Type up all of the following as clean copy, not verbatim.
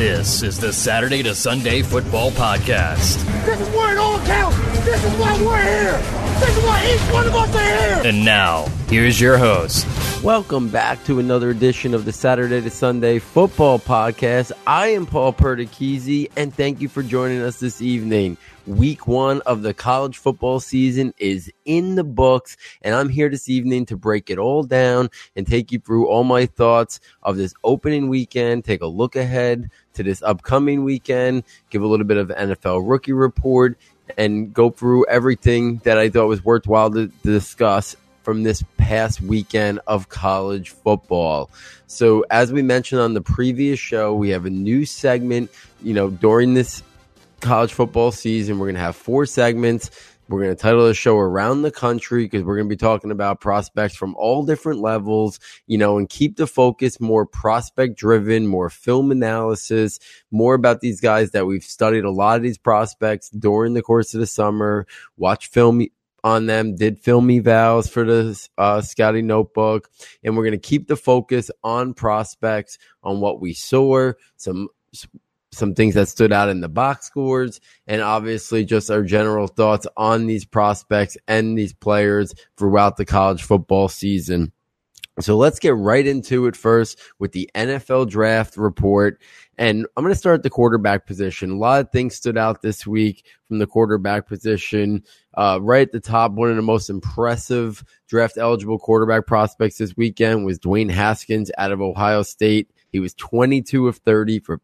This is the Saturday to Sunday Football Podcast. This is where it all counts. This is why we're here. This is why each one of us are here. And now, here's your host. Welcome back to another edition of the Saturday to Sunday Football Podcast. I am Paul Perticchese, and thank you for joining us this evening. Week 1 of the college football season is in the books, and I'm here this evening to break it all down and take you through all my thoughts of this opening weekend, take a look ahead to this upcoming weekend, give a little bit of NFL rookie report, and go through everything that I thought was worthwhile to discuss from this past weekend of college football. So as we mentioned on the previous show, we have a new segment, during this college football season. We're going to have 4 segments. We're going to title the show Around the Country because we're going to be talking about prospects from all different levels, and keep the focus more prospect driven, more film analysis, more about these guys that we've studied a lot of these prospects during the course of the summer, watch film on them, did film evals for the scouting notebook, and we're going to keep the focus on prospects, on what we saw, some things that stood out in the box scores, and obviously just our general thoughts on these prospects and these players throughout the college football season. So let's get right into it first with the NFL draft report. And I'm going to start at the quarterback position. A lot of things stood out this week from the quarterback position. Right at the top, one of the most impressive draft-eligible quarterback prospects this weekend was Dwayne Haskins out of Ohio State. He was 22 of 30 for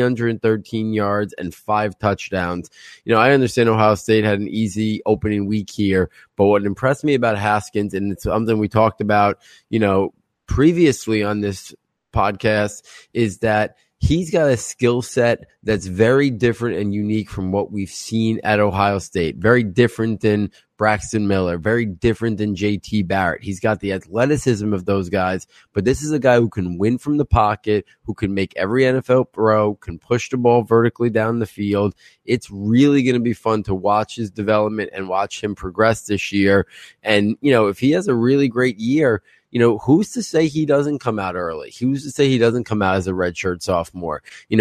313 yards and 5 touchdowns. I understand Ohio State had an easy opening week here, but what impressed me about Haskins, and it's something we talked about, previously on this podcast, is that he's got a skill set that's very different and unique from what we've seen at Ohio State. Very different than Braxton Miller, very different than JT Barrett. He's got the athleticism of those guys, but this is a guy who can win from the pocket, who can make every NFL throw, can push the ball vertically down the field. It's really going to be fun to watch his development and watch him progress this year. And, if he has a really great year, who's to say he doesn't come out early? Who's to say he doesn't come out as a redshirt sophomore?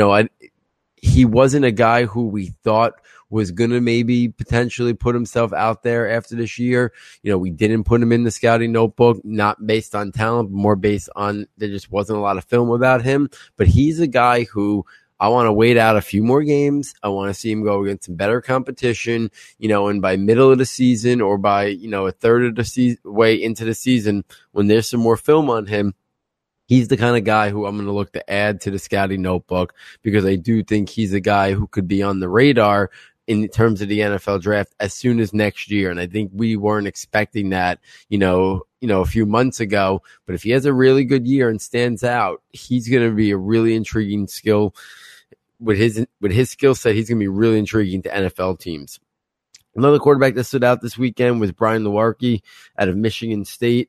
He wasn't a guy who we thought was going to maybe potentially put himself out there after this year. We didn't put him in the scouting notebook, not based on talent, but more based on there just wasn't a lot of film about him. But he's a guy who I want to wait out a few more games. I want to see him go against some better competition, and by middle of the season or by, a third of the way into the season, when there's some more film on him, he's the kind of guy who I'm going to look to add to the scouting notebook because I do think he's a guy who could be on the radar in terms of the NFL draft as soon as next year. And I think we weren't expecting that, a few months ago. But if he has a really good year and stands out, he's going to be a really intriguing skill. With his skill set, he's going to be really intriguing to NFL teams. Another quarterback that stood out this weekend was Brian Lewerke out of Michigan State.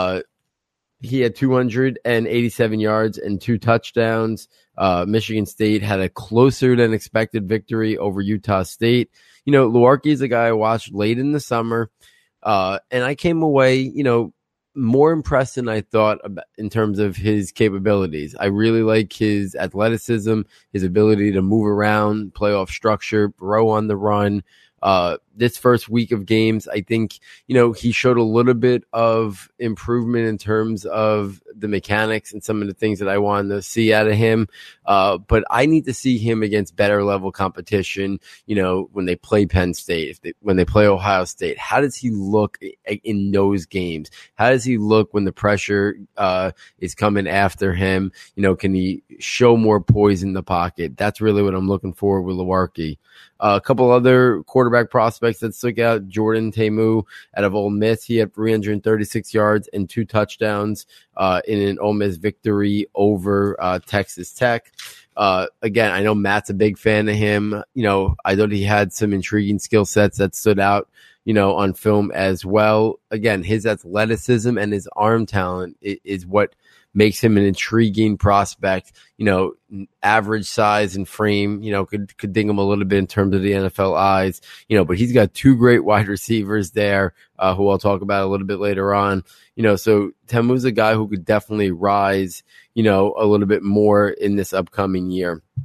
He had 287 yards and 2 touchdowns. Michigan State had a closer than expected victory over Utah State. Lewerke is a guy I watched late in the summer, and I came away, more impressed than I thought about in terms of his capabilities. I really like his athleticism, his ability to move around, play off structure, throw on the run. This first week of games, I think, he showed a little bit of improvement in terms of the mechanics and some of the things that I wanted to see out of him. But I need to see him against better level competition, when they play Penn State, when they play Ohio State. How does he look in those games? How does he look when the pressure is coming after him? Can he show more poise in the pocket? That's really what I'm looking for with Lewerke. A couple other quarterback prospects that stuck out. Jordan Ta'amu out of Ole Miss. He had 336 yards and 2 touchdowns in an Ole Miss victory over Texas Tech. Again, I know Matt's a big fan of him. I thought he had some intriguing skill sets that stood out, on film as well. Again, his athleticism and his arm talent is what makes him an intriguing prospect. Average size and frame, could ding him a little bit in terms of the NFL eyes, but he's got 2 great wide receivers there, who I'll talk about a little bit later on. So Ta'amu's a guy who could definitely rise, a little bit more in this upcoming year.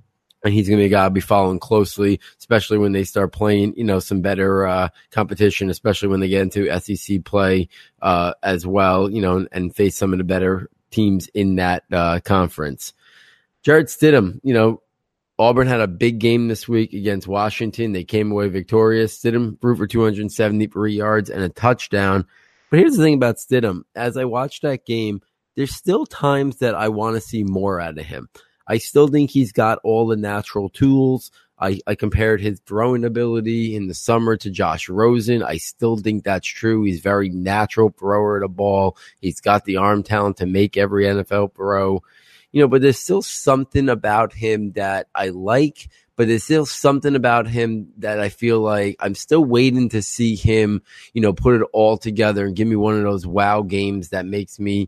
And he's going to be a guy I'll be following closely, especially when they start playing, some better competition, especially when they get into SEC play as well, and face some of the better teams in that conference. Jarrett Stidham, Auburn had a big game this week against Washington. They came away victorious. Stidham threw for 273 yards and a touchdown. But here's the thing about Stidham. As I watched that game, there's still times that I want to see more out of him. I still think he's got all the natural tools. I compared his throwing ability in the summer to Josh Rosen. I still think that's true. He's very natural thrower of the ball. He's got the arm talent to make every NFL throw. But there's still something about him that I like, but there's still something about him that I feel like I'm still waiting to see him, put it all together and give me one of those wow games that makes me,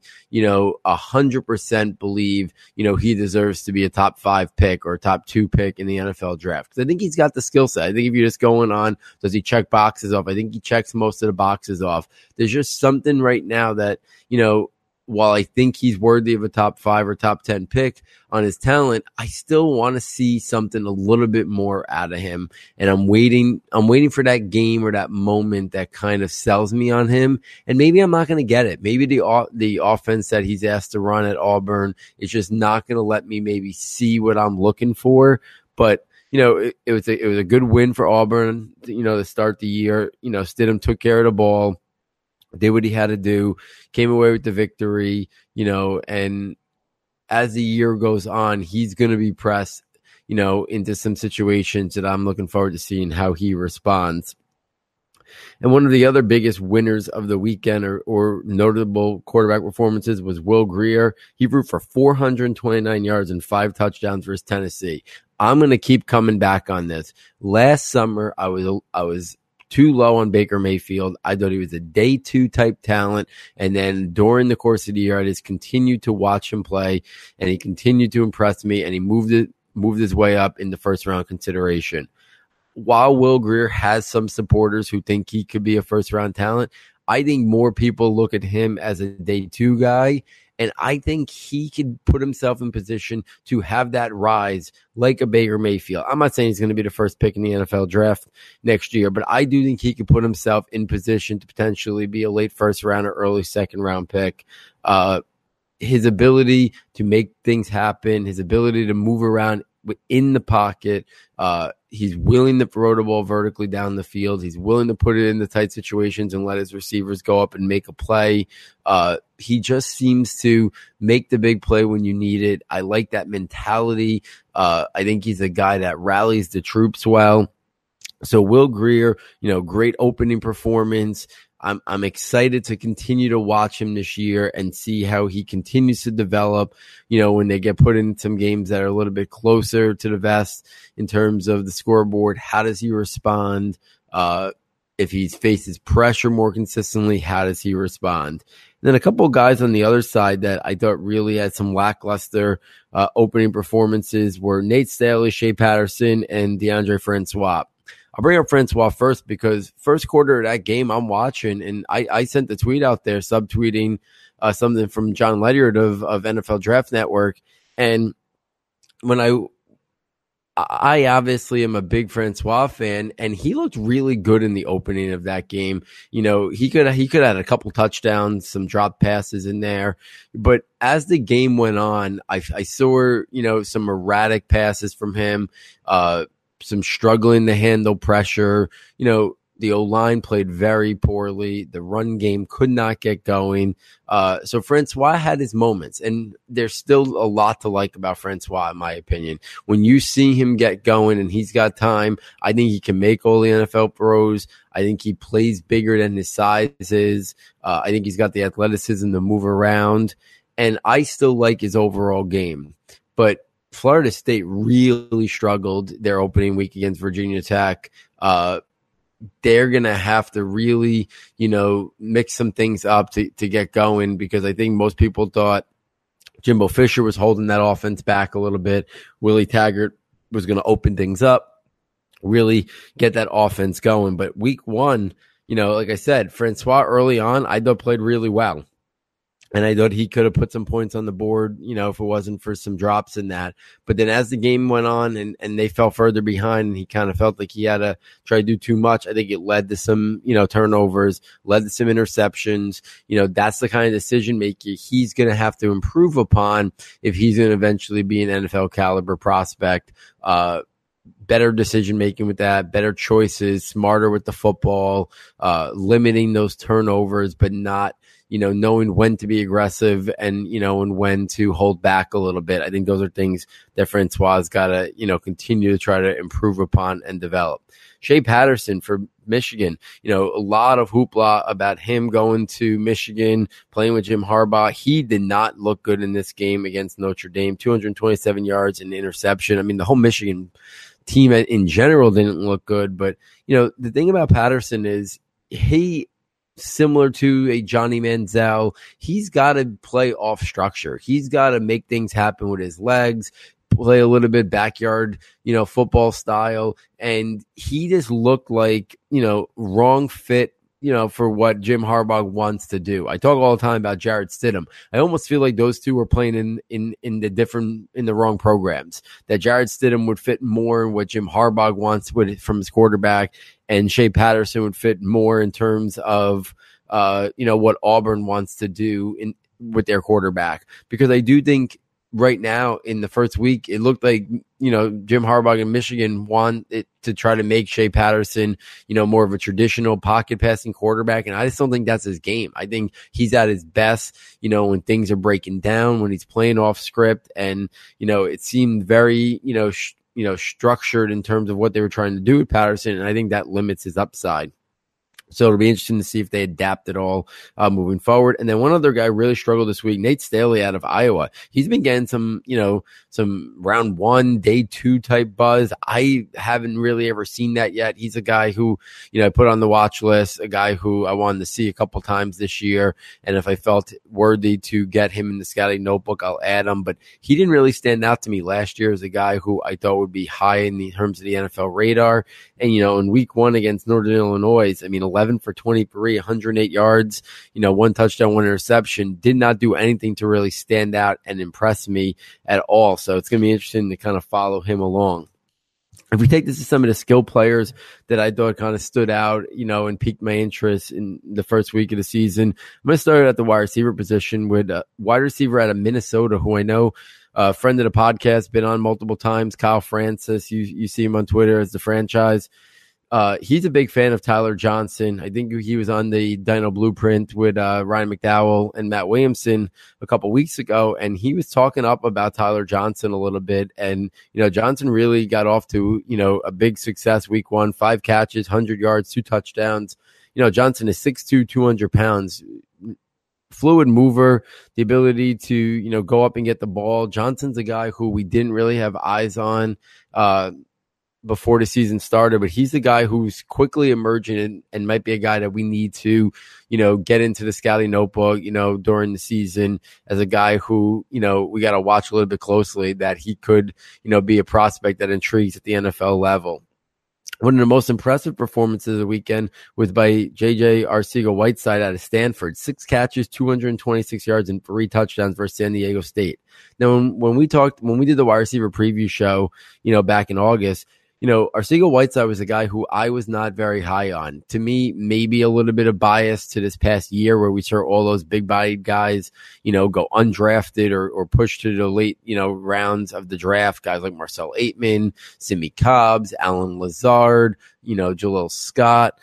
100% believe, he deserves to be a top 5 pick or a top 2 pick in the NFL draft. Because I think he's got the skill set. I think if you're just going on, does he check boxes off? I think he checks most of the boxes off. There's just something right now that, while I think he's worthy of a top 5 or top 10 pick on his talent, I still want to see something a little bit more out of him. And I'm waiting for that game or that moment that kind of sells me on him. And maybe I'm not going to get it. Maybe the offense that he's asked to run at Auburn is just not going to let me maybe see what I'm looking for. But it was a good win for Auburn, to start the year. Stidham took care of the ball, did what he had to do, came away with the victory, and as the year goes on, he's going to be pressed, into some situations that I'm looking forward to seeing how he responds. And one of the other biggest winners of the weekend or notable quarterback performances was Will Grier. He threw for 429 yards and 5 touchdowns versus Tennessee. I'm going to keep coming back on this. Last summer, I was too low on Baker Mayfield. I thought he was a day 2 type talent. And then during the course of the year, I just continued to watch him play, and he continued to impress me, and he moved his way up in the first round consideration. While Will Grier has some supporters who think he could be a first round talent, I think more people look at him as a day 2 guy. And I think he could put himself in position to have that rise like a Baker Mayfield. I'm not saying he's going to be the first pick in the NFL draft next year, but I do think he could put himself in position to potentially be a late first round or early second round pick. His ability to make things happen, his ability to move around in the pocket, he's willing to throw the ball vertically down the field. He's willing to put it in the tight situations and let his receivers go up and make a play. He just seems to make the big play when you need it. I like that mentality. I think he's a guy that rallies the troops well. So Will Grier, great opening performance. I'm excited to continue to watch him this year and see how he continues to develop, when they get put in some games that are a little bit closer to the vest in terms of the scoreboard. How does he respond? If he faces pressure more consistently, how does he respond? And then a couple of guys on the other side that I thought really had some lackluster opening performances were Nate Staley, Shea Patterson, and DeAndre Francois. I'll bring up Francois first because first quarter of that game I'm watching, and I sent the tweet out there subtweeting something from John Ledyard of NFL Draft Network. And when I obviously am a big Francois fan, and he looked really good in the opening of that game. He could have had a couple touchdowns, some drop passes in there. But as the game went on, I saw, some erratic passes from him, some struggling to handle pressure. The O-line played very poorly. The run game could not get going. So Francois had his moments, and there's still a lot to like about Francois, in my opinion. When you see him get going and he's got time, I think he can make all the NFL throws. I think he plays bigger than his size is. I think he's got the athleticism to move around, and I still like his overall game. But Florida State really struggled their opening week against Virginia Tech. They're going to have to really, mix some things up to get going, because I think most people thought Jimbo Fisher was holding that offense back a little bit. Willie Taggart was going to open things up, really get that offense going. But week 1, like I said, Francois early on, I thought played really well. And I thought he could have put some points on the board, if it wasn't for some drops in that. But then as the game went on and they fell further behind and he kind of felt like he had to try to do too much, I think it led to some, turnovers, led to some interceptions. That's the kind of decision making he's going to have to improve upon if he's going to eventually be an NFL caliber prospect. Better decision making with that, better choices, smarter with the football, limiting those turnovers, but not, knowing when to be aggressive and, and when to hold back a little bit. I think those are things that Francois got to, continue to try to improve upon and develop. Shea Patterson for Michigan, a lot of hoopla about him going to Michigan, playing with Jim Harbaugh. He did not look good in this game against Notre Dame, 227 yards and interception. I mean, the whole Michigan team in general didn't look good, but the thing about Patterson is he, similar to a Johnny Manziel, he's got to play off structure. He's got to make things happen with his legs, play a little bit backyard, football style. And he just looked like, wrong fit, for what Jim Harbaugh wants to do. I talk all the time about Jarrett Stidham. I almost feel like those two were playing in the wrong programs. That Jarrett Stidham would fit more in what Jim Harbaugh wants from his quarterback, and Shea Patterson would fit more in terms of what Auburn wants to do with their quarterback. Because I do think right now in the first week, it looked like, Jim Harbaugh in Michigan want it to try to make Shea Patterson, more of a traditional pocket passing quarterback. And I just don't think that's his game. I think he's at his best, when things are breaking down, when he's playing off script. And, it seemed very, structured in terms of what they were trying to do with Patterson. And I think that limits his upside. So it'll be interesting to see if they adapt at all moving forward. And then one other guy really struggled this week, Nate Staley out of Iowa. He's been getting some round 1, day 2 type buzz. I haven't really ever seen that yet. He's a guy who, I put on the watch list, a guy who I wanted to see a couple times this year. And if I felt worthy to get him in the scouting notebook, I'll add him. But he didn't really stand out to me last year as a guy who I thought would be high in the terms of the NFL radar. And, in week 1 against Northern Illinois, 11 for 23, 108 yards, 1 touchdown, 1 interception, did not do anything to really stand out and impress me at all. So it's going to be interesting to kind of follow him along. If we take this to some of the skill players that I thought kind of stood out, and piqued my interest in the first week of the season, I'm going to start at the wide receiver position with a wide receiver out of Minnesota, who I know, a friend of the podcast, been on multiple times, Kyle Francis. You see him on Twitter as the franchise. He's a big fan of Tyler Johnson. I think he was on the Dino Blueprint with Ryan McDowell and Matt Williamson a couple weeks ago, and he was talking up about Tyler Johnson a little bit. And, Johnson really got off to, a big success week 1, 5 catches, 100 yards, 2 touchdowns. Johnson is 6'2", 200 pounds. Fluid mover, the ability to, go up and get the ball. Johnson's a guy who we didn't really have eyes on before the season started, but he's the guy who's quickly emerging and might be a guy that we need to, get into the scouting notebook, during the season as a guy who, we got to watch a little bit closely, that he could, be a prospect that intrigues at the NFL level. One of the most impressive performances of the weekend was by J.J. Arcega-Whiteside out of Stanford. 6 catches, 226 yards, and 3 touchdowns versus San Diego State. Now, when we did the wide receiver preview show, back in August, Arcega-Whiteside was a guy who I was not very high on. To me, maybe a little bit of bias to this past year where we saw all those big-bodied guys, go undrafted or pushed to the late, rounds of the draft. Guys like Marcel Aitman, Simmie Cobbs, Allen Lazard, Jaleel Scott.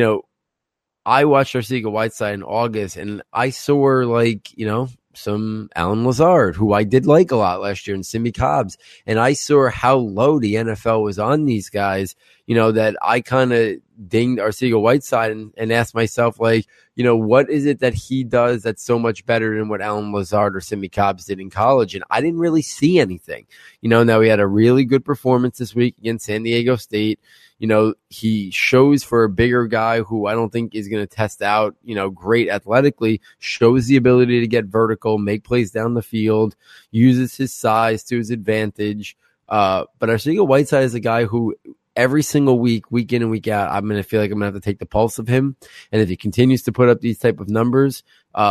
I watched Arcega-Whiteside in August, and I saw some Allen Lazard, who I did like a lot last year, and Simmie Cobbs. And I saw how low the NFL was on these guys, that I kind of dinged Arcega-Whiteside and asked myself, what is it that he does that's so much better than what Allen Lazard or Simmie Cobbs did in college? And I didn't really see anything. Now he had a really good performance this week against San Diego State. He shows for a bigger guy who I don't think is going to test out, great athletically, shows the ability to get vertical, make plays down the field, uses his size to his advantage. But Arcega-Whiteside is a guy who every single week in and week out, I'm going to feel like I'm going to have to take the pulse of him. And if he continues to put up these type of numbers,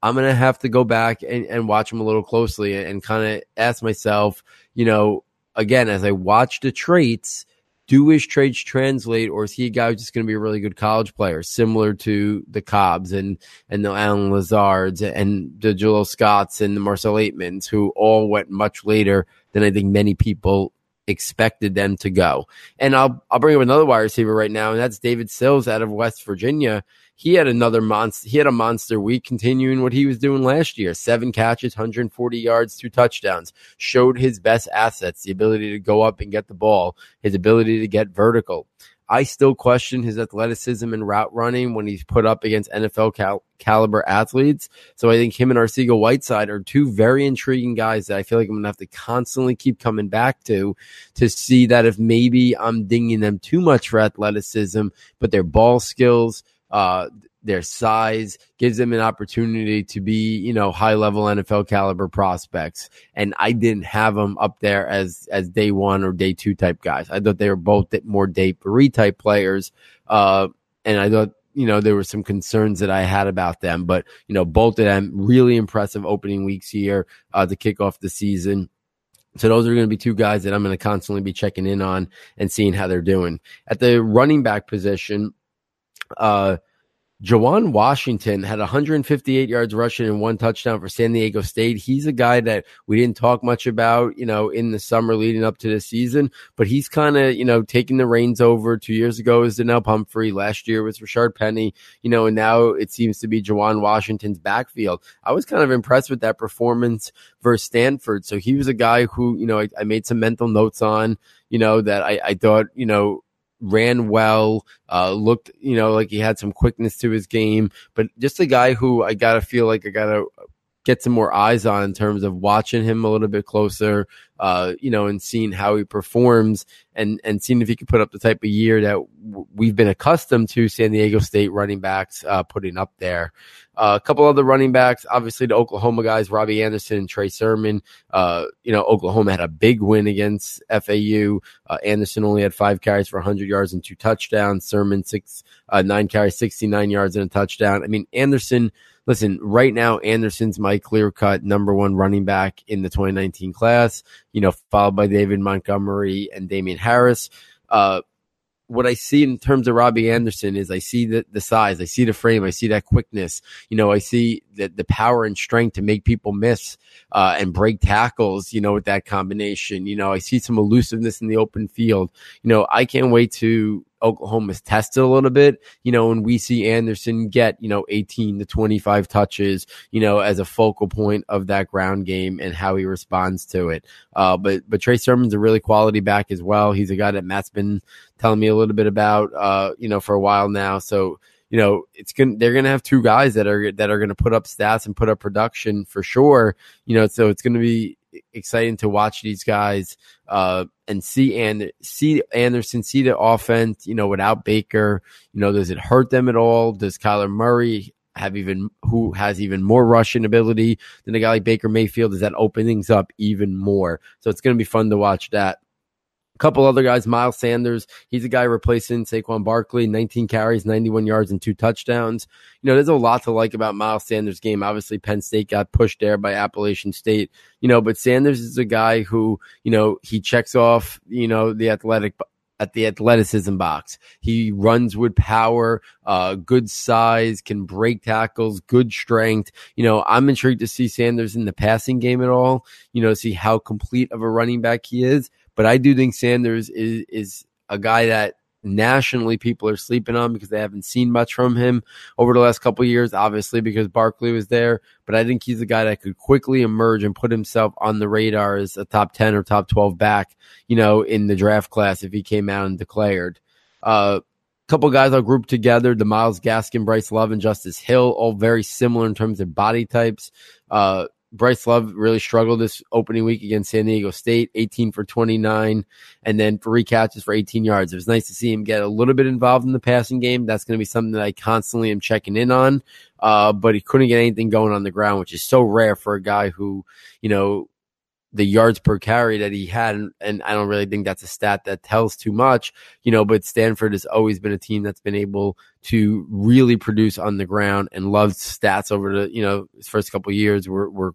I'm going to have to go back and watch him a little closely and kind of ask myself, again, as I watch the traits, do his traits translate, or is he a guy who's just going to be a really good college player, similar to the Cobbs and the Alan Lazards and the Jalil Scotts and the Marcel Aitmans, who all went much later than I think many people expected them to go. And I'll bring up another wide receiver right now, and that's David Sills out of West Virginia. He had a monster week, continuing what he was doing last year. 7 catches, 140 yards, 2 touchdowns. Showed his best assets, the ability to go up and get the ball, his ability to get vertical. I still question his athleticism and route running when he's put up against NFL caliber athletes. So I think him and Arcega-Whiteside are 2 very intriguing guys that I feel like I'm going to have to constantly keep coming back to see that if maybe I'm dinging them too much for athleticism, but their ball skills, their size gives them an opportunity to be, high level NFL caliber prospects. And I didn't have them up there as day 1 or day 2 type guys. I thought they were both more day 3 type players. And I thought, there were some concerns that I had about them, but, both of them really impressive opening weeks here, to kick off the season. So those are going to be 2 guys that I'm going to constantly be checking in on and seeing how they're doing. At the running back position, Jawan Washington had 158 yards rushing and 1 touchdown for San Diego State. He's a guy that we didn't talk much about, in the summer leading up to the season, but he's kind of, taking the reins over. 2 years ago was Donnell Pumphrey. Last year was Rashard Penny, and now it seems to be Jawan Washington's backfield. I was kind of impressed with that performance versus Stanford. So he was a guy who, I made some mental notes on, that I thought, ran well, looked, like he had some quickness to his game, but just a guy who I got to feel like I got to get some more eyes on in terms of watching him a little bit closer, and seeing how he performs and seeing if he could put up the type of year that we've been accustomed to San Diego State running backs putting up there. A couple other running backs, obviously the Oklahoma guys, Robbie Anderson and Trey Sermon. Oklahoma had a big win against FAU. Anderson only had 5 carries for 100 yards and 2 touchdowns. Sermon 9 carries, 69 yards and a touchdown. I mean, Anderson, listen, right now, Anderson's my clear-cut number 1 running back in the 2019 class, followed by David Montgomery and Damian Harris. What I see in terms of Robbie Anderson is I see the size, I see the frame, I see that quickness, I see the power and strength to make people miss and break tackles, with that combination. I see some elusiveness in the open field. I can't wait to Oklahoma's tested a little bit, when we see Anderson get, 18 to 25 touches, as a focal point of that ground game and how he responds to it. But Trey Sermon's a really quality back as well. He's a guy that Matt's been telling me a little bit about, for a while now. So, they're going to have 2 guys that are going to put up stats and put up production for sure. So it's going to be exciting to watch these guys, and see Anderson, see the offense, without Baker. Does it hurt them at all? Does Kyler Murray who has even more rushing ability than a guy like Baker Mayfield? Does that open things up even more? So it's going to be fun to watch that. A couple other guys, Miles Sanders, he's a guy replacing Saquon Barkley, 19 carries, 91 yards, and 2 touchdowns. There's a lot to like about Miles Sanders' game. Obviously, Penn State got pushed there by Appalachian State, but Sanders is a guy who, he checks off, at the athleticism box. He runs with power, good size, can break tackles, good strength. I'm intrigued to see Sanders in the passing game at all, see how complete of a running back he is. But I do think Sanders is a guy that nationally people are sleeping on because they haven't seen much from him over the last couple of years, obviously because Barkley was there. But I think he's a guy that could quickly emerge and put himself on the radar as a top 10 or top 12 back, in the draft class if he came out and declared. Couple guys I'll group together, the Myles Gaskin, Bryce Love, and Justice Hill, all very similar in terms of body types. Bryce Love really struggled this opening week against San Diego State, 18 for 29, and then 3 catches for 18 yards. It was nice to see him get a little bit involved in the passing game. That's going to be something that I constantly am checking in on. But he couldn't get anything going on the ground, which is so rare for a guy who, the yards per carry that he had. And I don't really think that's a stat that tells too much, but Stanford has always been a team that's been able to really produce on the ground, and loves stats over the, his first couple of years were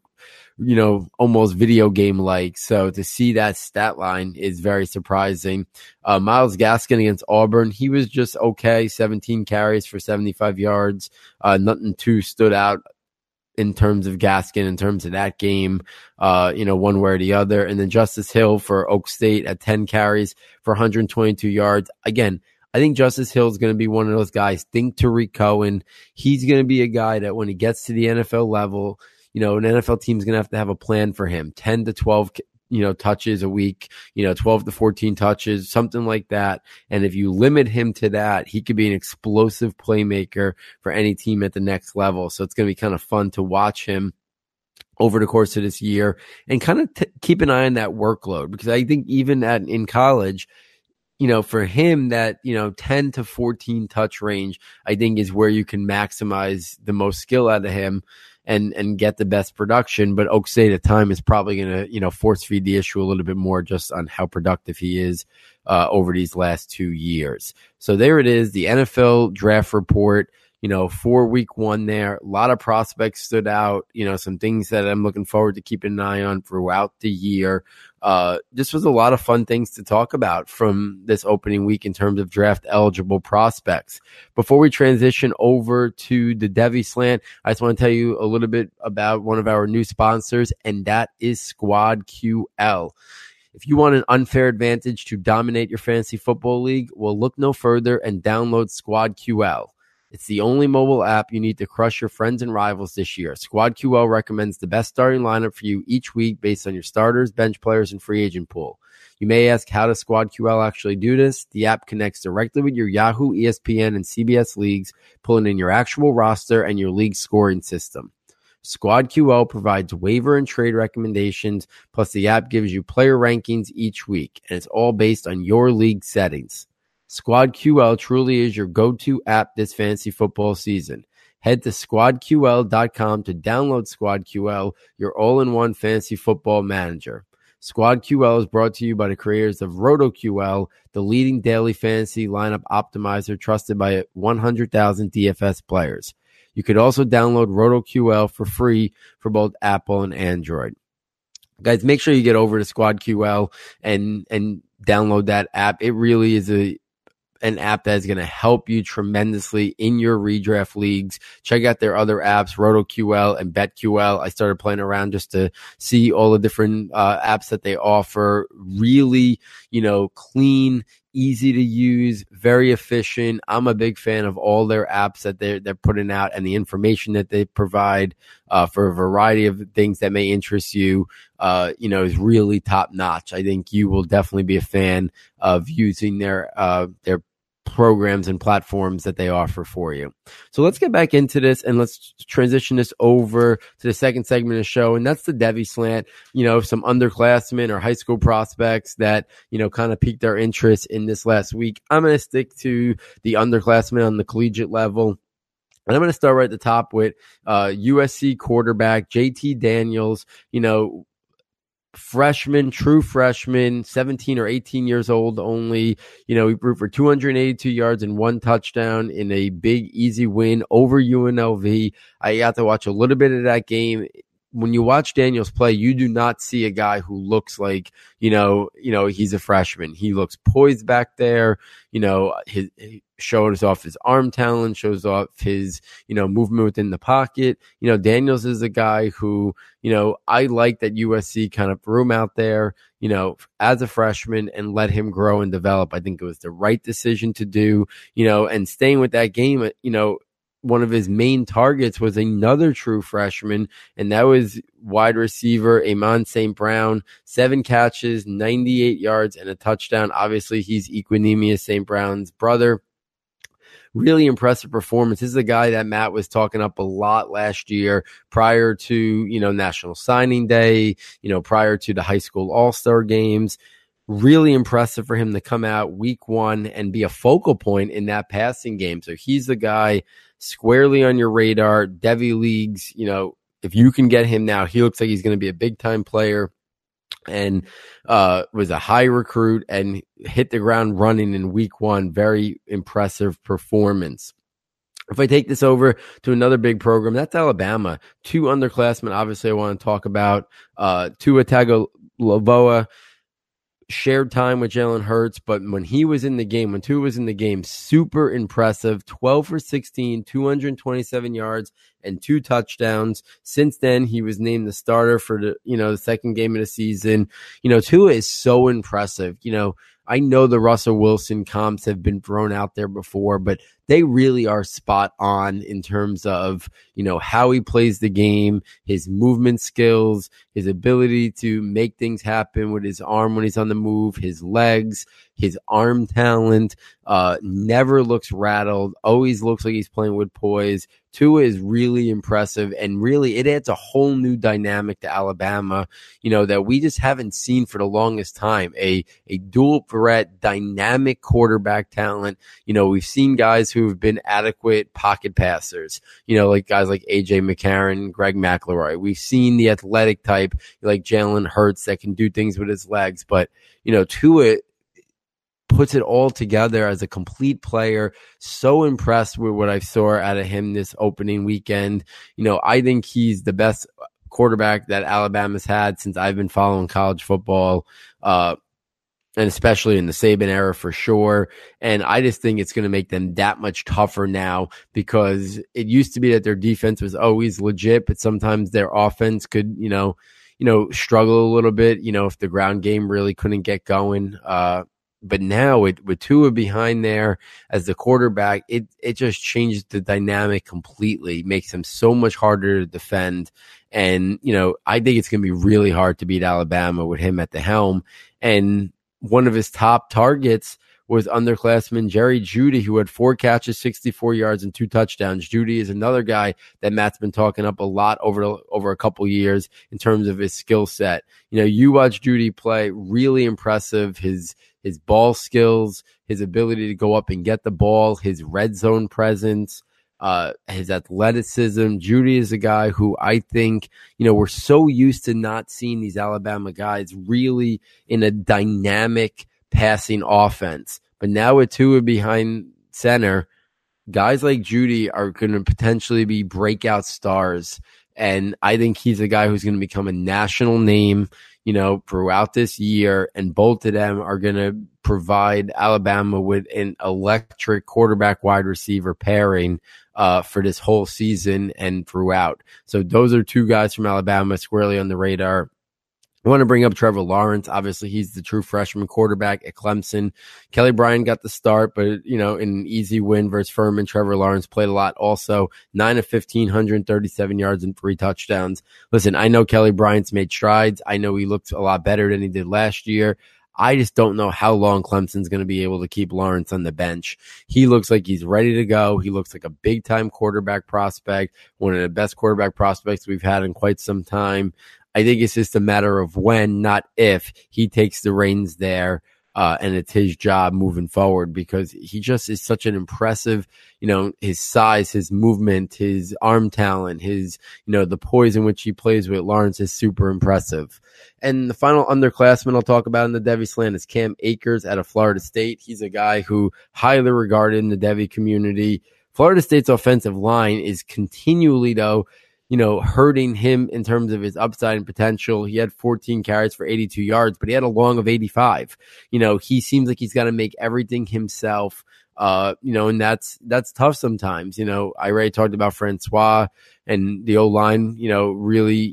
almost video game like. So to see that stat line is very surprising. Myles Gaskin against Auburn, he was just okay. 17 carries for 75 yards. Nothing too stood out in terms of Gaskin, in terms of that game, one way or the other. And then Justice Hill for Oak State at 10 carries for 122 yards. Again, I think Justice Hill is going to be one of those guys. Think Tariq Cohen. He's going to be a guy that when he gets to the NFL level, an NFL team is going to have a plan for him. 10 to 12, touches a week, 12 to 14 touches, something like that. And if you limit him to that, he could be an explosive playmaker for any team at the next level. So it's going to be kind of fun to watch him over the course of this year and kind of keep an eye on that workload, because I think even in college, for him, that, 10 to 14 touch range, I think is where you can maximize the most skill out of him and get the best production. But Oak State at time is probably going to, force feed the issue a little bit more just on how productive he is over these last 2 years. So there it is, the NFL draft report. For week one there, a lot of prospects stood out, some things that I'm looking forward to keeping an eye on throughout the year. This was a lot of fun things to talk about from this opening week in terms of draft eligible prospects. Before we transition over to the Devy Slant, I just want to tell you a little bit about one of our new sponsors, and that is Squad QL. If you want an unfair advantage to dominate your fantasy football league, well, look no further and download Squad QL. It's the only mobile app you need to crush your friends and rivals this year. Squad QL recommends the best starting lineup for you each week based on your starters, bench players, and free agent pool. You may ask, how does Squad QL actually do this? The app connects directly with your Yahoo, ESPN, and CBS leagues, pulling in your actual roster and your league scoring system. Squad QL provides waiver and trade recommendations, plus the app gives you player rankings each week, and it's all based on your league settings. Squad QL truly is your go-to app this fantasy football season. Head to squadql.com to download Squad QL, your all-in-one fantasy football manager. Squad QL is brought to you by the creators of RotoQL, the leading daily fantasy lineup optimizer trusted by 100,000 DFS players. You could also download RotoQL for free for both Apple and Android. Guys, make sure you get over to Squad QL and download that app. It really is an app that is going to help you tremendously in your redraft leagues. Check out their other apps, RotoQL and BetQL. I started playing around just to see all the different apps that they offer. Really, clean, easy to use, very efficient. I'm a big fan of all their apps that they're putting out and the information that they provide for a variety of things that may interest you, is really top notch. I think you will definitely be a fan of using their programs and platforms that they offer for you. So let's get back into this and let's transition this over to the second segment of the show. And that's the Devy Slant, some underclassmen or high school prospects that, kind of piqued our interest in this last week. I'm going to stick to the underclassmen on the collegiate level. And I'm going to start right at the top with USC quarterback JT Daniels, true freshman, 17 or 18 years old only. He threw for 282 yards and 1 touchdown in a big, easy win over UNLV. I got to watch a little bit of that game. When you watch Daniels play, you do not see a guy who looks like, he's a freshman. He looks poised back there. He shows off his arm talent, shows off his, movement within the pocket. Daniels is a guy who, I like that USC kind of threw him out there, as a freshman and let him grow and develop. I think it was the right decision to do, and staying with that game, one of his main targets was another true freshman, and that was wide receiver Amon St. Brown. 7 catches, 98 yards, and a touchdown. Obviously, he's Equanimeous St. Brown's brother. Really impressive performance. This is a guy that Matt was talking up a lot last year prior to, National Signing Day, prior to the high school all-star games. Really impressive for him to come out week one and be a focal point in that passing game. So he's the guy squarely on your radar. Devy leagues, if you can get him now, he looks like he's going to be a big time player. and was a high recruit and hit the ground running in week one. Very impressive performance. If I take this over to another big program, that's Alabama. 2 underclassmen, obviously, I want to talk about. Tua Tagovailoa shared time with Jalen Hurts, but when he was in the game, when Tua was in the game, super impressive. 12 for 16, 227 yards, and 2 touchdowns. Since then, he was named the starter for the second game of the season. Tua is so impressive. I know the Russell Wilson comps have been thrown out there before, but they really are spot on in terms of, how he plays the game, his movement skills, his ability to make things happen with his arm when he's on the move, his legs, his arm talent, never looks rattled, always looks like he's playing with poise. Tua is really impressive, and really it adds a whole new dynamic to Alabama, that we just haven't seen for the longest time. A dual threat, dynamic quarterback talent. We've seen guys who have been adequate pocket passers, like guys like AJ McCarron, Greg McElroy. We've seen the athletic type like Jalen Hurts that can do things with his legs, but Tua puts it all together as a complete player. So impressed with what I saw out of him this opening weekend. I think he's the best quarterback that Alabama's had since I've been following college football, and especially in the Saban era for sure. And I just think it's going to make them that much tougher now, because it used to be that their defense was always legit, but sometimes their offense could, struggle a little bit, if the ground game really couldn't get going. But now with Tua behind there as the quarterback, it just changes the dynamic completely, makes him so much harder to defend. And, I think it's going to be really hard to beat Alabama with him at the helm. And one of his top targets was underclassman Jerry Jeudy, who had 4 catches, 64 yards, and 2 touchdowns. Jeudy is another guy that Matt's been talking up a lot over a couple years in terms of his skill set. You watch Jeudy play, really impressive. His ball skills, his ability to go up and get the ball, his red zone presence, his athleticism. Jeudy is a guy who I think, we're so used to not seeing these Alabama guys really in a dynamic passing offense. But now with Tua behind center, guys like Jeudy are going to potentially be breakout stars. And I think he's a guy who's going to become a national name, throughout this year. And both of them are going to provide Alabama with an electric quarterback wide receiver pairing for this whole season and throughout. So those are 2 guys from Alabama squarely on the radar. I want to bring up Trevor Lawrence. Obviously, he's the true freshman quarterback at Clemson. Kelly Bryant got the start, but, in an easy win versus Furman. Trevor Lawrence played a lot also. 9 of 15, 137 yards and 3 touchdowns. Listen, I know Kelly Bryant's made strides. I know he looked a lot better than he did last year. I just don't know how long Clemson's going to be able to keep Lawrence on the bench. He looks like he's ready to go. He looks like a big-time quarterback prospect, one of the best quarterback prospects we've had in quite some time. I think it's just a matter of when, not if, he takes the reins there, and it's his job moving forward, because he just is such an impressive, his size, his movement, his arm talent, his, the poise in which he plays with Lawrence is super impressive. And the final underclassman I'll talk about in the Devy slant is Cam Akers out of Florida State. He's a guy who highly regarded in the Devy community. Florida State's offensive line is continually, though, hurting him in terms of his upside and potential. He had 14 carries for 82 yards, but he had a long of 85. He seems like he's got to make everything himself. And that's tough sometimes. I already talked about Francois and the O-line, really,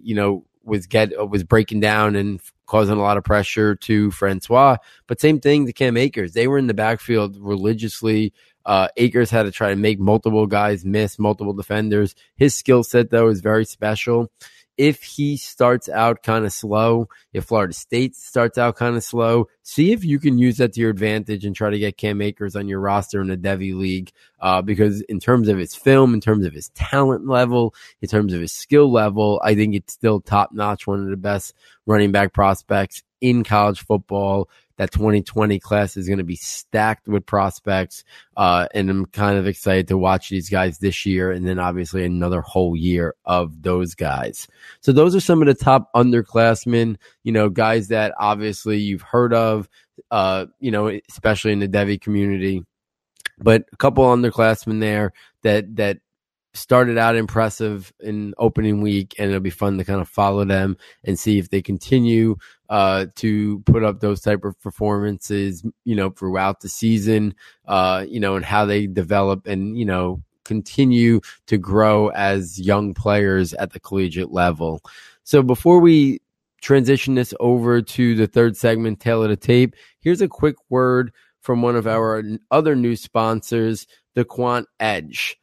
was breaking down and causing a lot of pressure to Francois. But same thing to Cam Akers. They were in the backfield religiously. Akers had to try to make multiple guys miss, multiple defenders. His skill set, though, is very special. If he starts out kind of slow, if Florida State starts out kind of slow, see if you can use that to your advantage and try to get Cam Akers on your roster in the Devy League. Because in terms of his film, in terms of his talent level, in terms of his skill level, I think it's still top notch, one of the best running back prospects in college football. that 2020 class is going to be stacked with prospects. And I'm kind of excited to watch these guys this year, and then obviously another whole year of those guys. So those are some of the top underclassmen, guys that obviously you've heard of, especially in the Devy community, but a couple underclassmen there that started out impressive in opening week, and it'll be fun to kind of follow them and see if they continue to put up those type of performances, throughout the season, and how they develop and, continue to grow as young players at the collegiate level. So before we transition this over to the third segment, Tail of the Tape, here's a quick word from one of our other new sponsors, the Quant Edge.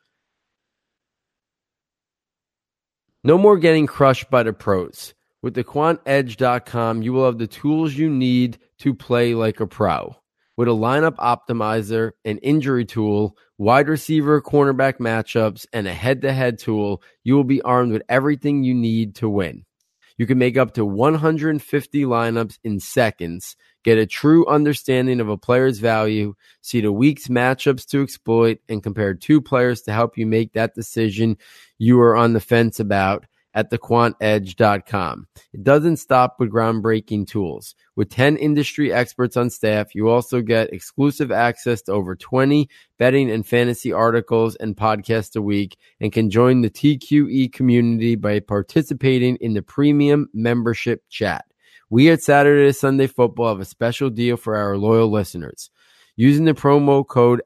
No more getting crushed by the pros. With thequantedge.com, you will have the tools you need to play like a pro. With a lineup optimizer, an injury tool, wide receiver, cornerback matchups, and a head-to-head tool, you will be armed with everything you need to win. You can make up to 150 lineups in seconds, get a true understanding of a player's value, see the week's matchups to exploit, and compare two players to help you make that decision you are on the fence about at thequantedge.com. It doesn't stop with groundbreaking tools. With 10 industry experts on staff, you also get exclusive access to over 20 betting and fantasy articles and podcasts a week, and can join the TQE community by participating in the premium membership chat. We at Saturday to Sunday Football have a special deal for our loyal listeners. Using the promo code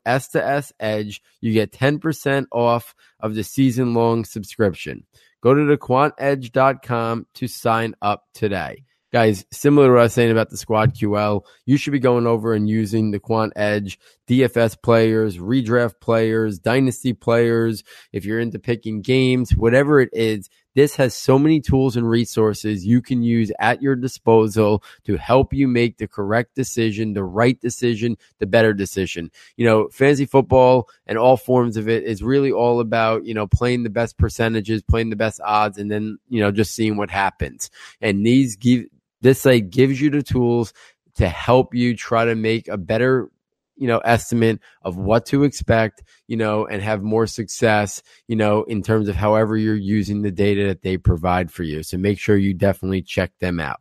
S2S you get 10% off of the season-long subscription. Go to thequantedge.com to sign up today. Guys, similar to what I was saying about the Squad QL, you should be going over and using the Quant Edge, DFS players, redraft players, dynasty players. If you're into picking games, whatever it is, this has so many tools and resources you can use at your disposal to help you make the correct decision, the right decision, the better decision. Fantasy football and all forms of it is really all about, playing the best percentages, playing the best odds, and then, just seeing what happens. And this site gives you the tools to help you try to make a better, estimate of what to expect, and have more success, in terms of however you're using the data that they provide for you. So make sure you definitely check them out.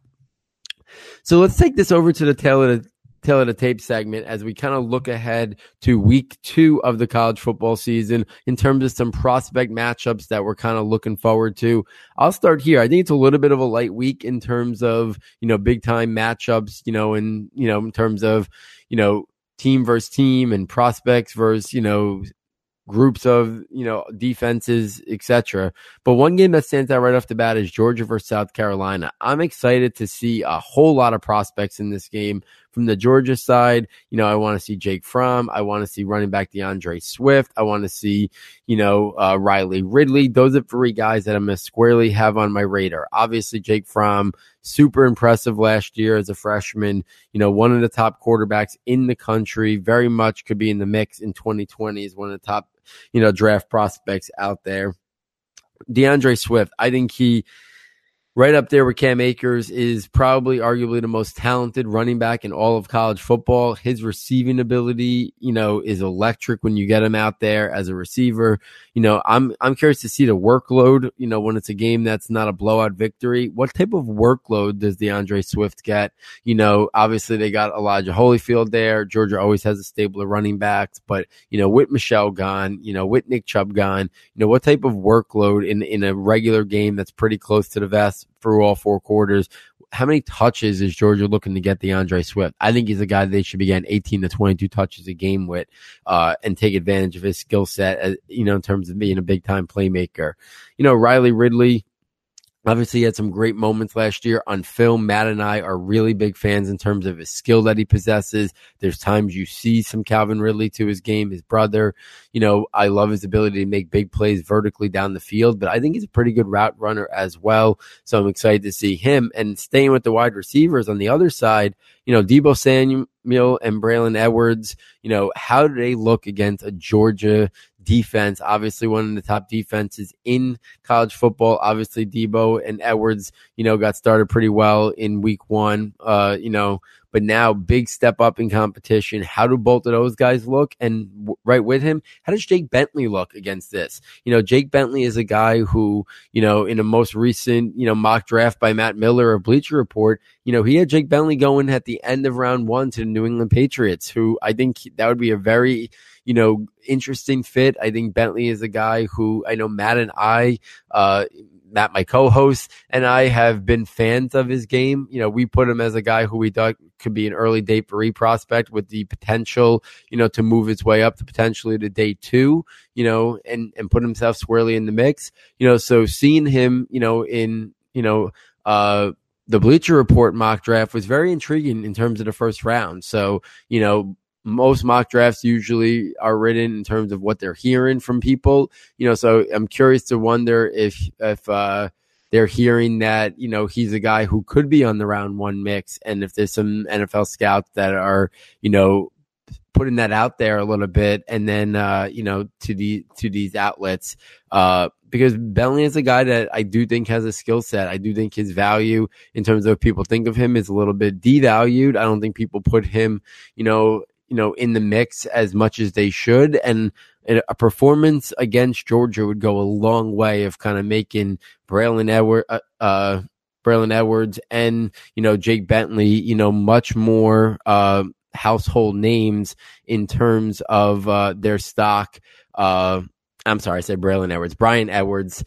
So let's take this over to the tail of the tape segment as we kind of look ahead to week 2 of the college football season in terms of some prospect matchups that we're kind of looking forward to. I'll start here. I think it's a little bit of a light week in terms of, big time matchups, in terms of, team versus team and prospects versus, groups of, defenses, etc. But one game that stands out right off the bat is Georgia versus South Carolina. I'm excited to see a whole lot of prospects in this game. From the Georgia side, I want to see Jake Fromm. I want to see running back DeAndre Swift. I want to see, Riley Ridley. Those are 3 guys that I'm going to squarely have on my radar. Obviously, Jake Fromm, super impressive last year as a freshman, one of the top quarterbacks in the country, very much could be in the mix in 2020 as one of the top, draft prospects out there. DeAndre Swift, I think he, right up there with Cam Akers, is probably arguably the most talented running back in all of college football. His receiving ability, is electric when you get him out there as a receiver. I'm curious to see the workload, when it's a game that's not a blowout victory. What type of workload does DeAndre Swift get? Obviously they got Elijah Holyfield there. Georgia always has a stable of running backs, but, with Michelle gone, with Nick Chubb gone, what type of workload in a regular game that's pretty close to the vest through all 4 quarters? How many touches is Georgia looking to get DeAndre Swift? I think he's a guy they should be getting 18 to 22 touches a game with, and take advantage of his skill set, in terms of being a big time playmaker. Riley Ridley, obviously, he had some great moments last year on film. Matt and I are really big fans in terms of his skill that he possesses. There's times you see some Calvin Ridley to his game, his brother. I love his ability to make big plays vertically down the field, but I think he's a pretty good route runner as well. So I'm excited to see him. And staying with the wide receivers on the other side, Deebo Samuel and Braylon Edwards, how do they look against a Georgia defense? Obviously one of the top defenses in college football. Obviously Deebo and Edwards, got started pretty well in week 1, but now big step up in competition. How do both of those guys look? And right with him, how does Jake Bentley look against this? Jake Bentley is a guy who, in a most recent, mock draft by Matt Miller of Bleacher Report, he had Jake Bentley going at the end of round 1 to the New England Patriots, who I think that would be a very, interesting fit. I think Bentley is a guy who I know Matt and Matt, my co-host, and I have been fans of his game. We put him as a guy who we thought could be an early day 3 prospect with the potential, to move his way up to potentially to day 2, and put himself squarely in the mix. So seeing him, in, the Bleacher Report mock draft was very intriguing in terms of the first round. So, most mock drafts usually are written in terms of what they're hearing from people, so I'm curious to wonder if they're hearing that, he's a guy who could be on the round 1 mix. And if there's some NFL scouts that are, putting that out there a little bit, and then, to these outlets, because Bentley is a guy that I do think has a skill set. I do think his value in terms of what people think of him is a little bit devalued. I don't think people put him, in the mix as much as they should. And a performance against Georgia would go a long way of kind of making Braylon Edwards and, Jake Bentley, much more, household names in terms of, their stock. I'm sorry, I said Braylon Edwards, Brian Edwards,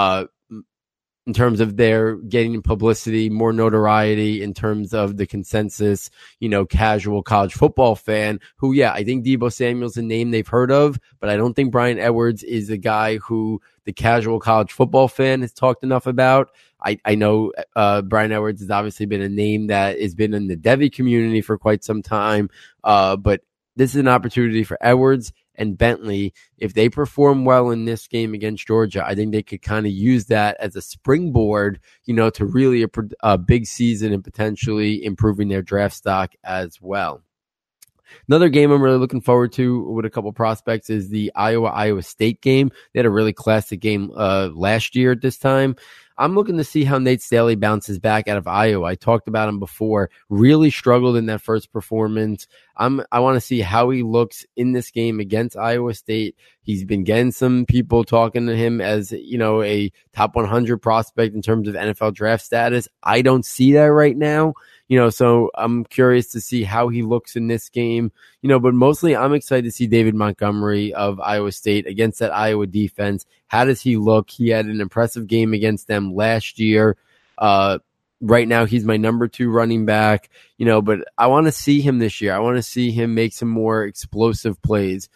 in terms of their getting publicity, more notoriety in terms of the consensus, casual college football fan who, I think Deebo Samuel's a name they've heard of, but I don't think Brian Edwards is a guy who the casual college football fan has talked enough about. I know Brian Edwards has obviously been a name that has been in the Devy community for quite some time, but this is an opportunity for Edwards and Bentley. If they perform well in this game against Georgia, I think they could kind of use that as a springboard, to really a big season and potentially improving their draft stock as well. Another game I'm really looking forward to with a couple prospects is the Iowa State game. They had a really classic game last year at this time. I'm looking to see how Nate Staley bounces back out of Iowa. I talked about him before. Really struggled in that first performance. I want to see how he looks in this game against Iowa State. He's been getting some people talking to him as, a top 100 prospect in terms of NFL draft status. I don't see that right now. So I'm curious to see how he looks in this game, but mostly I'm excited to see David Montgomery of Iowa State against that Iowa defense. How does he look? He had an impressive game against them last year. Right now he's my number 2 running back, but I want to see him this year. I want to see him make some more explosive plays.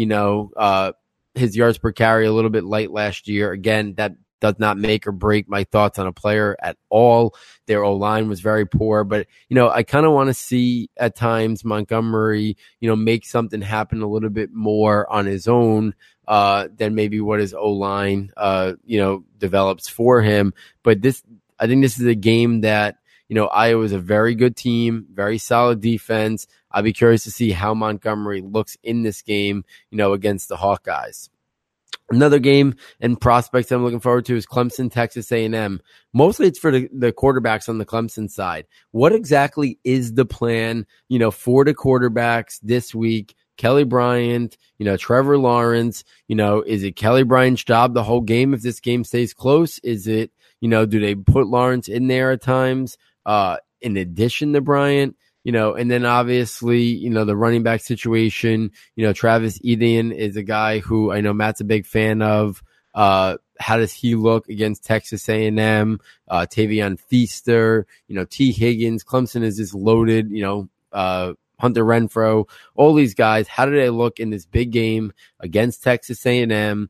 His yards per carry a little bit light last year. Again, that does not make or break my thoughts on a player at all. Their O-line was very poor, but, I kind of want to see at times Montgomery, make something happen a little bit more on his own, than maybe what his O-line, develops for him. But I think this is a game that, Iowa is a very good team, very solid defense. I'll be curious to see how Montgomery looks in this game, against the Hawkeyes. Another game and prospects I'm looking forward to is Clemson, Texas A&M. Mostly it's for the quarterbacks on the Clemson side. What exactly is the plan, for the quarterbacks this week? Kelly Bryant, Trevor Lawrence, is it Kelly Bryant's job the whole game if this game stays close? Is it, do they put Lawrence in there at times, in addition to Bryant? And then obviously, the running back situation, Travis Etienne is a guy who I know Matt's a big fan of. How does he look against Texas A&M? Tavion Feaster, T. Higgins, Clemson is just loaded, Hunter Renfrow, all these guys. How do they look in this big game against Texas A&M?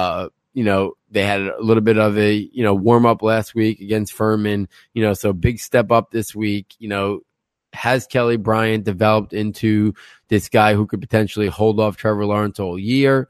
They had a little bit of a, warm up last week against Furman, so big step up this week, Has Kelly Bryant developed into this guy who could potentially hold off Trevor Lawrence all year?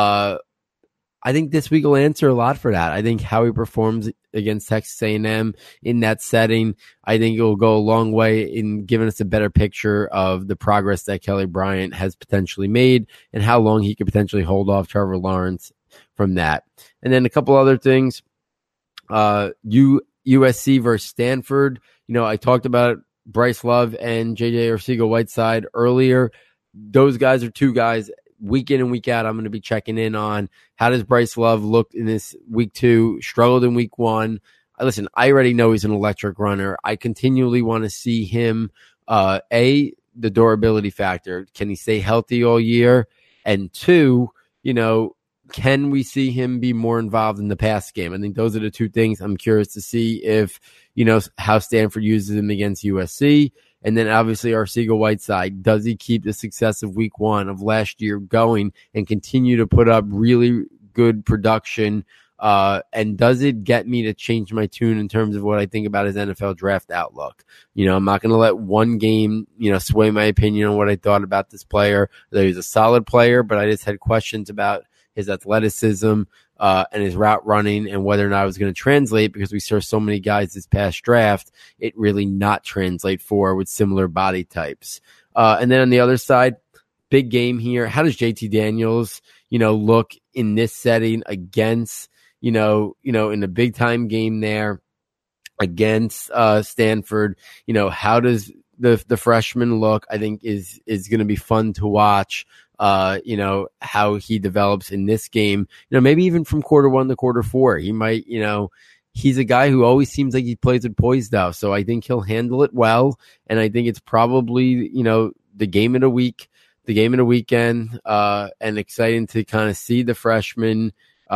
I think this week will answer a lot for that. I think how he performs against Texas A&M in that setting, I think it will go a long way in giving us a better picture of the progress that Kelly Bryant has potentially made and how long he could potentially hold off Trevor Lawrence from that. And then a couple other things. USC versus Stanford. I talked about Bryce Love and JJ Arcega-Whiteside earlier. Those guys are two guys week in and week out I'm going to be checking in on. How does Bryce Love look in this week 2? Struggled in week 1. Listen, I already know he's an electric runner. I continually want to see him, the durability factor. Can he stay healthy all year? And 2, can we see him be more involved in the pass game? I think those are the 2 things I'm curious to see if, how Stanford uses him against USC. And then obviously Arcega-Whiteside, does he keep the success of week 1 of last year going and continue to put up really good production? And does it get me to change my tune in terms of what I think about his NFL draft outlook? I'm not going to let one game, sway my opinion on what I thought about this player. That he's a solid player, but I just had questions about his athleticism, and his route running and whether or not it was going to translate, because we saw so many guys this past draft, it really not translate for with similar body types. And then on the other side, big game here. How does JT Daniels, look in this setting against, in a big time game there against Stanford? How does the freshman look? I think is going to be fun to watch. How he develops in this game, maybe even from quarter 1 to quarter 4, he might, he's a guy who always seems like he plays with poise now. So I think he'll handle it well. And I think it's probably, the game of the week, the game of the weekend, and exciting to kind of see the freshman,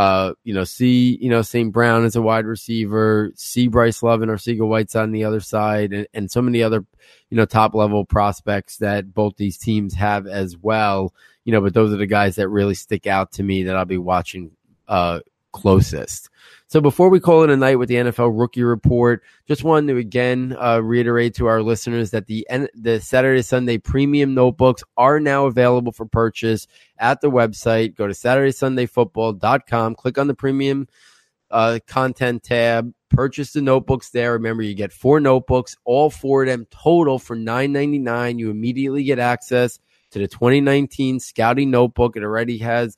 see, St. Brown as a wide receiver, see Bryce Love and Arcega-Whiteside on the other side, and so many other, top level prospects that both these teams have as well. But those are the guys that really stick out to me that I'll be watching closest. So before we call it a night with the NFL Rookie Report, just wanted to again reiterate to our listeners that the Saturday Sunday premium notebooks are now available for purchase at the website. Go to SaturdaySundayFootball.com, click on the premium content tab, purchase the notebooks there. Remember, you get 4 notebooks, all 4 of them total for $9.99. You immediately get access to the 2019 Scouting Notebook. It already has,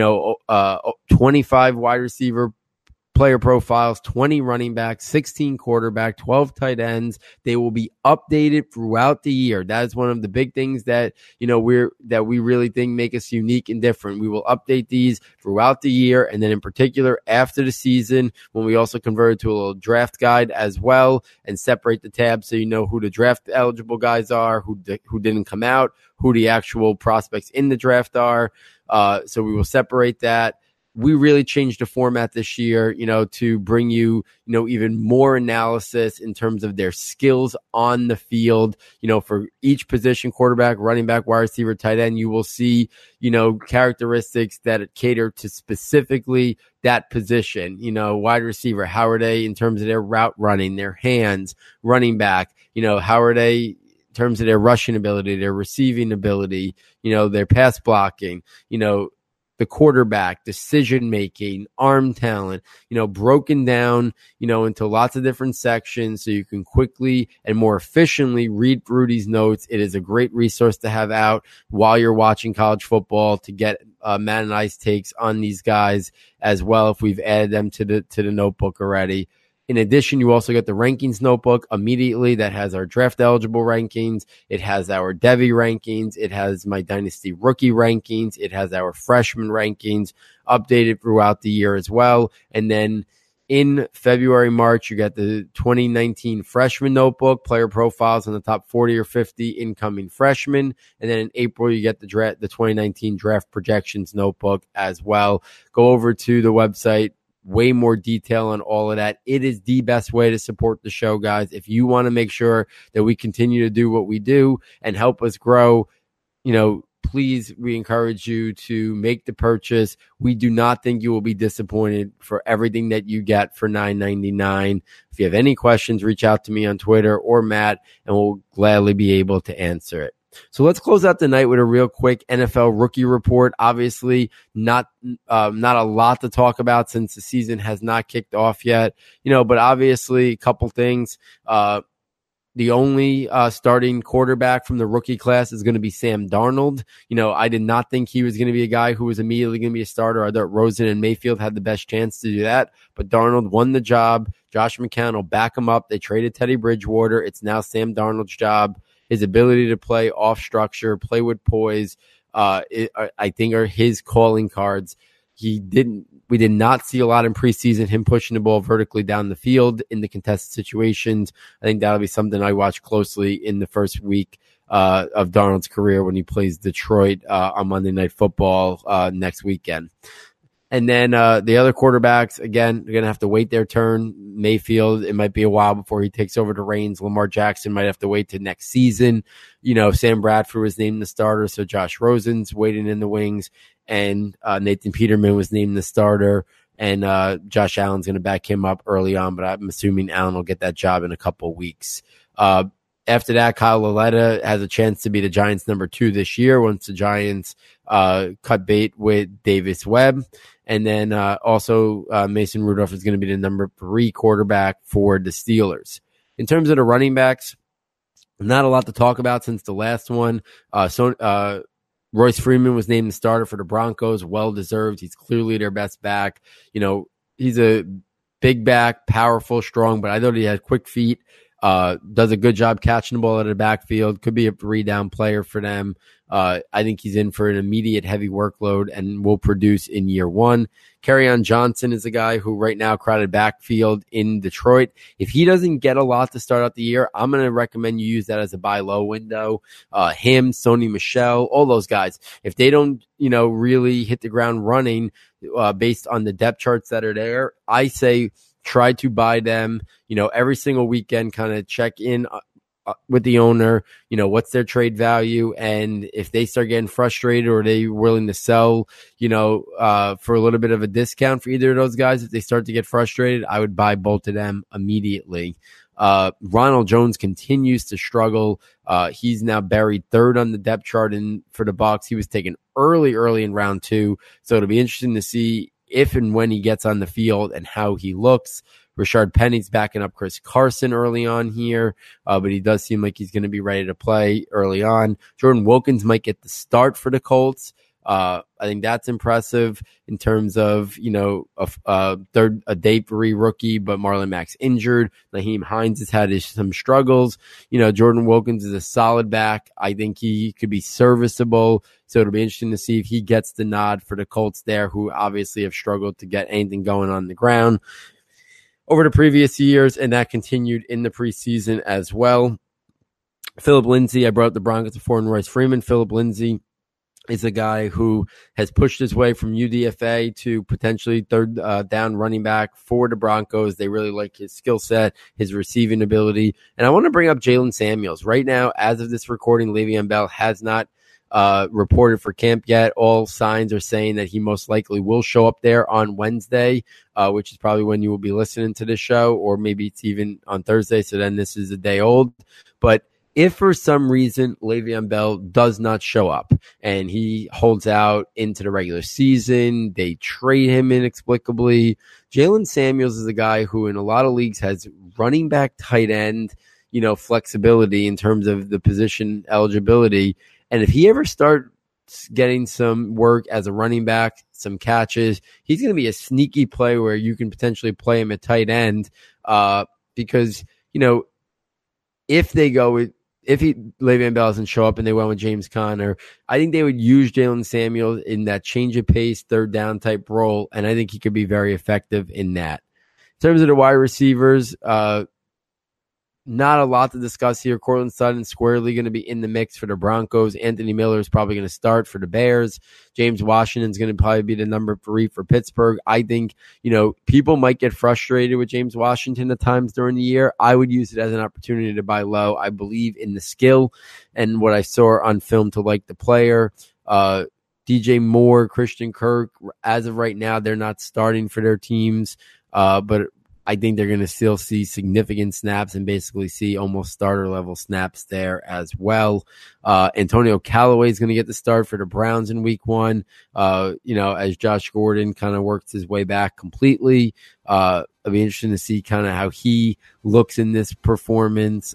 25 wide receiver player profiles, 20 running backs, 16 quarterback, 12 tight ends. They will be updated throughout the year. That is one of the big things that, we really think make us unique and different. We will update these throughout the year. And then in particular, after the season, when we also convert it to a little draft guide as well and separate the tabs so you know who the draft eligible guys are, who didn't come out, who the actual prospects in the draft are. So we will separate that. We really changed the format this year, to bring you, even more analysis in terms of their skills on the field. For each position, quarterback, running back, wide receiver, tight end, you will see, characteristics that cater to specifically that position. Wide receiver, how are they in terms of their route running, their hands, running back, how are they in terms of their rushing ability, their receiving ability, their pass blocking, the quarterback, decision-making, arm talent, broken down, into lots of different sections so you can quickly and more efficiently read through these notes. It is a great resource to have out while you're watching college football to get Matt and I's takes on these guys as well if we've added them to the notebook already. In addition, you also get the rankings notebook immediately that has our draft eligible rankings. It has our Devy rankings. It has my dynasty rookie rankings. It has our freshman rankings updated throughout the year as well. And then in February, March, you get the 2019 freshman notebook, player profiles on the top 40 or 50 incoming freshmen. And then in April, you get the 2019 draft projections notebook as well. Go over to the website. Way more detail on all of that. It is the best way to support the show, guys. If you want to make sure that we continue to do what we do and help us grow, please, we encourage you to make the purchase. We do not think you will be disappointed for everything that you get for $9.99. If you have any questions, reach out to me on Twitter or Matt, and we'll gladly be able to answer it. So let's close out the night with a real quick NFL rookie report. Obviously, not a lot to talk about since the season has not kicked off yet, but obviously a couple things. the only starting quarterback from the rookie class is going to be Sam Darnold. I did not think he was going to be a guy who was immediately going to be a starter. I thought Rosen and Mayfield had the best chance to do that, but Darnold won the job. Josh McCown will back him up. They traded Teddy Bridgewater. It's now Sam Darnold's job. His ability to play off structure, play with poise, I think are his calling cards. We did not see a lot in preseason, him pushing the ball vertically down the field in the contested situations. I think that'll be something I watch closely in the first week of Darnold's career when he plays Detroit on Monday Night Football next weekend. And then the other quarterbacks, again, they're going to have to wait their turn. Mayfield, it might be a while before he takes over the reins. Lamar Jackson might have to wait to next season. Sam Bradford was named the starter, so Josh Rosen's waiting in the wings. And Nathan Peterman was named the starter. And Josh Allen's going to back him up early on, but I'm assuming Allen will get that job in a couple weeks. After that, Kyle Lauletta has a chance to be the Giants' number 2 this year once the Giants cut bait with Davis Webb. And then also Mason Rudolph is going to be the number 3 quarterback for the Steelers. In terms of the running backs, not a lot to talk about since the last one. Royce Freeman was named the starter for the Broncos. Well-deserved. He's clearly their best back. He's a big back, powerful, strong, but I thought he had quick feet. Does a good job catching the ball out of the backfield. Could be a 3-down player for them. I think he's in for an immediate heavy workload and will produce in year 1. Kerryon Johnson is a guy who right now crowded backfield in Detroit. If he doesn't get a lot to start out the year, I'm going to recommend you use that as a buy low window. Him, Sony Michel, all those guys. If they don't, really hit the ground running based on the depth charts that are there, I say try to buy them, every single weekend, kind of check in with the owner, what's their trade value. And if they start getting frustrated or they willing to sell, for a little bit of a discount for either of those guys, if they start to get frustrated, I would buy both of them immediately. Ronald Jones continues to struggle. He's now buried 3rd on the depth chart for the Bucs. He was taken early in round 2. So it'll be interesting to see if and when he gets on the field and how he looks. Rashard Penny's backing up Chris Carson early on here, but he does seem like he's going to be ready to play early on. Jordan Wilkins might get the start for the Colts. I think that's impressive in terms of, a day 3 rookie, but Marlon Mack's injured. Naheem Hines has had some struggles. Jordan Wilkins is a solid back. I think he could be serviceable. So it'll be interesting to see if he gets the nod for the Colts there, who obviously have struggled to get anything going on the ground over the previous years, and that continued in the preseason as well. Philip Lindsay, I brought up the Broncos before, and Royce Freeman. Philip Lindsay is a guy who has pushed his way from UDFA to potentially 3rd down running back for the Broncos. They really like his skill set, his receiving ability. And I want to bring up Jalen Samuels. Right now, as of this recording, Le'Veon Bell has not reported for camp yet. All signs are saying that he most likely will show up there on Wednesday, which is probably when you will be listening to this show, or maybe it's even on Thursday. So then this is a day old. But if for some reason Le'Veon Bell does not show up and he holds out into the regular season, they trade him inexplicably, Jalen Samuels is a guy who in a lot of leagues has running back, tight end, flexibility in terms of the position eligibility. And if he ever starts getting some work as a running back, some catches, he's going to be a sneaky play where you can potentially play him at tight end because, if Le'Veon Bell doesn't show up and they went with James Conner, I think they would use Jalen Samuels in that change of pace, 3rd down type role, and I think he could be very effective in that. In terms of the wide receivers, not a lot to discuss here. Courtland Sutton squarely going to be in the mix for the Broncos. Anthony Miller is probably going to start for the Bears. James Washington is going to probably be the number 3 for Pittsburgh. I think, people might get frustrated with James Washington at times during the year. I would use it as an opportunity to buy low. I believe in the skill and what I saw on film to like the player. DJ Moore, Christian Kirk, as of right now, they're not starting for their teams. But I think they're going to still see significant snaps and basically see almost starter level snaps there as well. Antonio Callaway is going to get the start for the Browns in week 1. As Josh Gordon kind of works his way back completely. It'll be interesting to see kind of how he looks in this performance,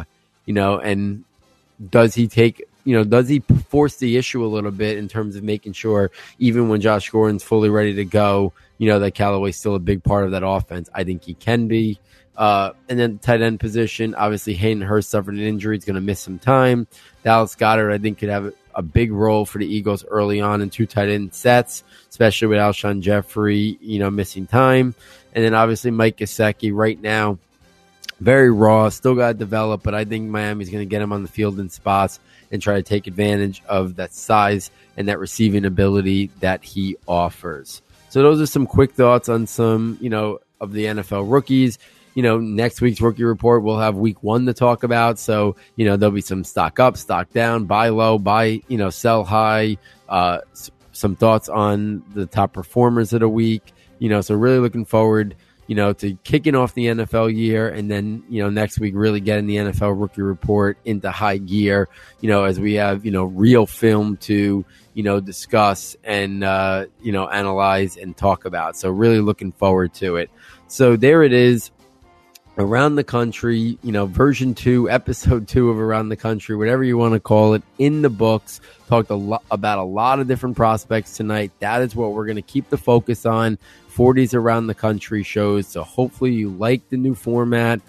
and does he force the issue a little bit in terms of making sure even when Josh Gordon's fully ready to go, that Callaway's still a big part of that offense. I think he can be. And then the tight end position, obviously Hayden Hurst suffered an injury. He's going to miss some time. Dallas Goedert, I think, could have a big role for the Eagles early on in 2 tight end sets, especially with Alshon Jeffrey, missing time. And then obviously Mike Gesicki right now, very raw, still got to develop, but I think Miami's going to get him on the field in spots and try to take advantage of that size and that receiving ability that he offers. So those are some quick thoughts on some, of the NFL rookies. Next week's rookie report, we'll have week 1 to talk about. So, there'll be some stock up, stock down, buy low, buy, sell high, some thoughts on the top performers of the week. So really looking forward, to kicking off the NFL year and then, next week really getting the NFL rookie report into high gear, as we have, real film to, discuss and, analyze and talk about. So really looking forward to it. So there it is. Around the Country, version 2, episode 2 of Around the Country, whatever you want to call it, in the books. Talked about a lot of different prospects tonight. That is what we're going to keep the focus on. 40s Around the Country shows. So hopefully you like the new format.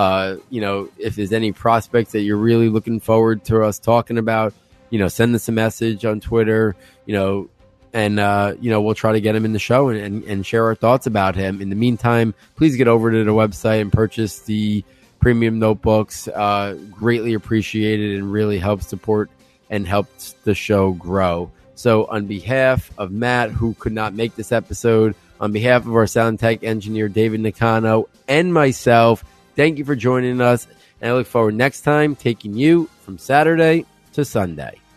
If there's any prospects that you're really looking forward to us talking about, send us a message on Twitter, and we'll try to get him in the show and share our thoughts about him. In the meantime, please get over to the website and purchase the premium notebooks. Greatly appreciated and really helps support and helps the show grow. So on behalf of Matt, who could not make this episode, on behalf of our sound tech engineer, David Nicano, and myself, thank you for joining us. And I look forward next time taking you from Saturday to Sunday.